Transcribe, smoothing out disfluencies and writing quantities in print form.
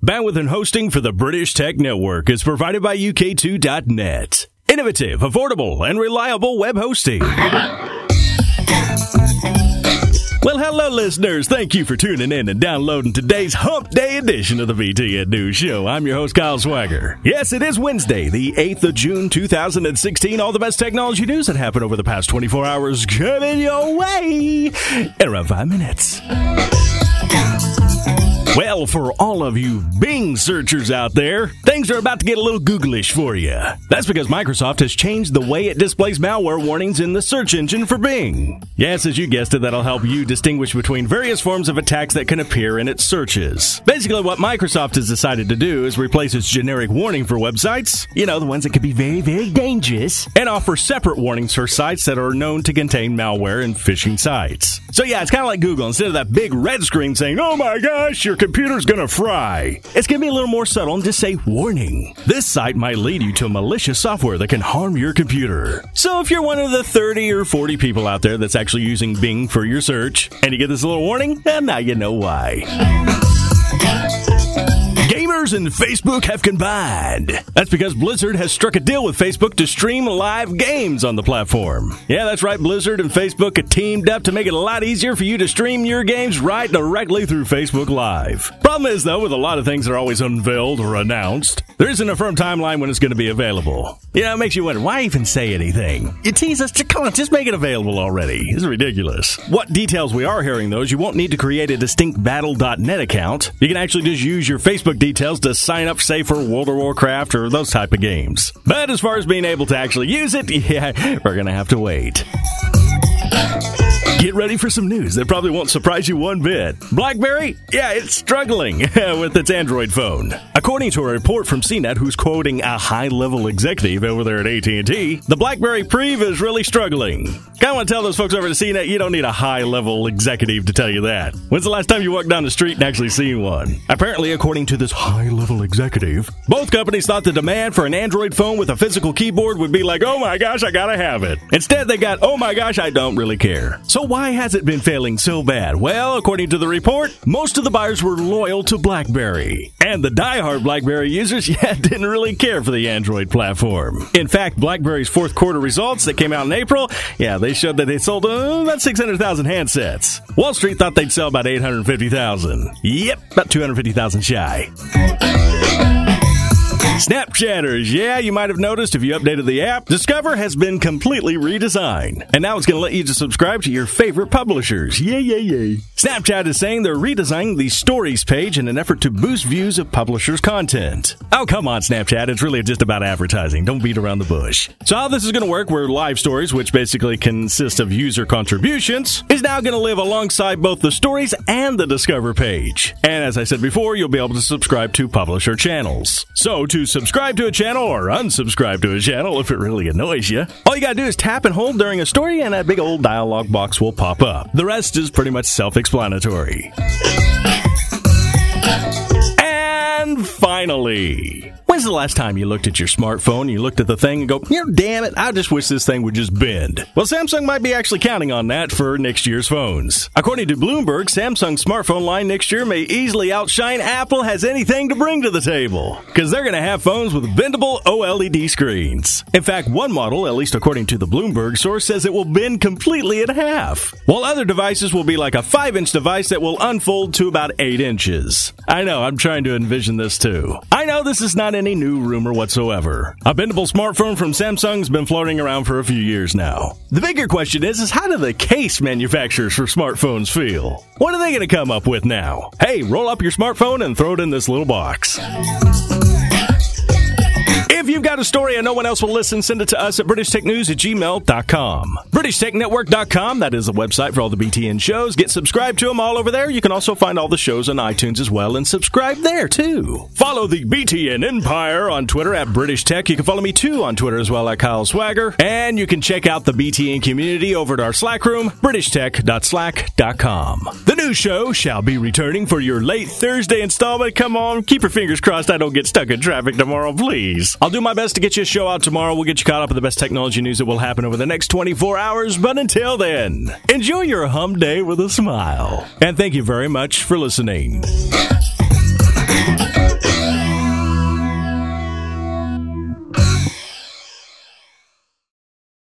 Bandwidth and hosting for the British Tech Network is provided by UK2.net. Innovative, affordable, and reliable web hosting. Well, hello, listeners. Thank you for tuning in and downloading today's Hump Day edition of the BTN News Show. I'm your host, Kyle Swagger. Yes, it is Wednesday, the 8th of June, 2016. All the best technology news that happened over the past 24 hours coming your way in around 5 minutes. Well, for all of you Bing searchers out there, things are about to get a little Googlish for you. That's because Microsoft has changed the way it displays malware warnings in the search engine for Bing. Yes, as you guessed it, that'll help you distinguish between various forms of attacks that can appear in its searches. Basically, what Microsoft has decided to do is replace its generic warning for websites, you know, the ones that could be very, very dangerous, and offer separate warnings for sites that are known to contain malware and phishing sites. So yeah, it's kind of like Google. Instead of that big red screen saying, "Oh my gosh, your computer's gonna fry," it's gonna be a little more subtle and just say, "Warning. This site might lead you to malicious software that can harm your computer." So if you're one of the 30 or 40 people out there that's actually using Bing for your search, and you get this little warning, then now you know why. Gamers and Facebook have combined. That's because Blizzard has struck a deal with Facebook to stream live games on the platform. Yeah, that's right. Blizzard and Facebook have teamed up to make it a lot easier for you to stream your games right directly through Facebook Live. Problem is, though, with a lot of things that are always unveiled or announced, there isn't a firm timeline when it's going to be available. You know, it makes you wonder, why even say anything? You tease us, come on, just make it available already. It's ridiculous. What details we are hearing, though, is you won't need to create a distinct Battle.net account. You can actually just use your Facebook details to sign up, say, for World of Warcraft or those type of games. But as far as being able to actually use it, yeah, we're going to have to wait. Get ready for some news that probably won't surprise you one bit. BlackBerry? Yeah, it's struggling with its Android phone. According to a report from CNET, who's quoting a high-level executive over there at AT&T, the BlackBerry Preve is really struggling. Kind of want to tell those folks over at CNET, you don't need a high-level executive to tell you that. When's the last time you walked down the street and actually seen one? Apparently, according to this high-level executive, both companies thought the demand for an Android phone with a physical keyboard would be like, "Oh my gosh, I gotta have it." Instead, they got, "Oh my gosh, I don't really care." So why has it been failing so bad? Well, according to the report, most of the buyers were loyal to BlackBerry. And the diehard BlackBerry users, didn't really care for the Android platform. In fact, BlackBerry's fourth quarter results that came out in April, they showed that they sold about 600,000 handsets. Wall Street thought they'd sell about 850,000. Yep, about 250,000 shy. Snapchatters, you might have noticed if you updated the app, Discover has been completely redesigned. And now it's going to let you to subscribe to your favorite publishers. Yay. Snapchat is saying they're redesigning the Stories page in an effort to boost views of publishers' content. Oh, come on, Snapchat. It's really just about advertising. Don't beat around the bush. So how this is going to work, where Live Stories, which basically consists of user contributions, is now going to live alongside both the Stories and the Discover page. And as I said before, you'll be able to subscribe to publisher channels. So to subscribe to a channel or unsubscribe to a channel if it really annoys you, all you gotta do is tap and hold during a story and that big old dialog box will pop up. The rest is pretty much self-explanatory. And finally, when's the last time you looked at your smartphone, you looked at the thing and go, damn it, I just wish this thing would just bend? Well, Samsung might be actually counting on that for next year's phones. According to Bloomberg, Samsung's smartphone line next year may easily outshine Apple has anything to bring to the table, because they're going to have phones with bendable OLED screens. In fact, one model, at least according to the Bloomberg source, says it will bend completely in half, while other devices will be like a 5-inch device that will unfold to about 8 inches. I know, I'm trying to envision this too. I know this is not any new rumor whatsoever. A bendable smartphone from Samsung's been floating around for a few years now. The bigger question is how do the case manufacturers for smartphones feel? What are they going to come up with now? Hey, roll up your smartphone and throw it in this little box. If you've got a story and no one else will listen, send it to us at BritishTechNews@gmail.com. BritishTechNetwork.com, that is the website for all the BTN shows. Get subscribed to them all over there. You can also find all the shows on iTunes as well and subscribe there, too. Follow the BTN Empire on Twitter at British Tech. You can follow me, too, on Twitter as well at Kyle Swagger. And you can check out the BTN community over at our Slack room, BritishTech.slack.com. The new show shall be returning for your late Thursday installment. Come on, keep your fingers crossed I don't get stuck in traffic tomorrow, please. I'll do my best to get you a show out tomorrow. We'll get you caught up with the best technology news that will happen over the next 24 hours. But until then, enjoy your hump day with a smile. And thank you very much for listening.